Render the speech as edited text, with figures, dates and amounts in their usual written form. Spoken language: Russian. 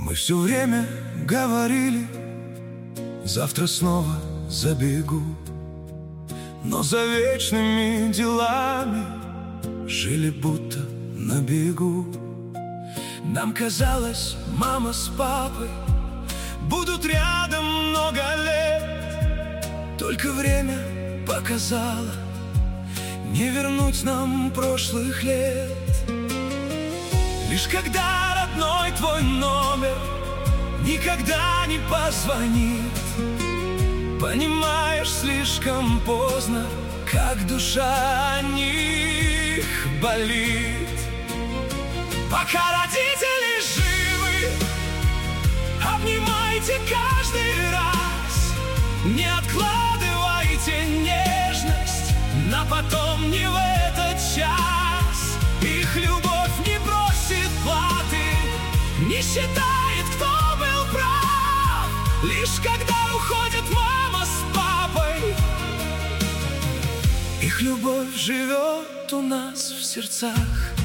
Мы все время говорили: завтра снова забегу. Но за вечными делами жили будто на бегу. Нам казалось, мама с папой будут рядом много лет. Только время показало не вернуть нам прошлых лет. Лишь когда родной твой номер никогда не позвонит, понимаешь слишком поздно, как душа о них болит. Пока родители живы, обнимайте каждый раз. Не откладывайте нежность на потом, не в этот час. Их любовь не просит платы, не считает, кто был прав. Лишь когда уходит мама с папой, их любовь живет у нас в сердцах.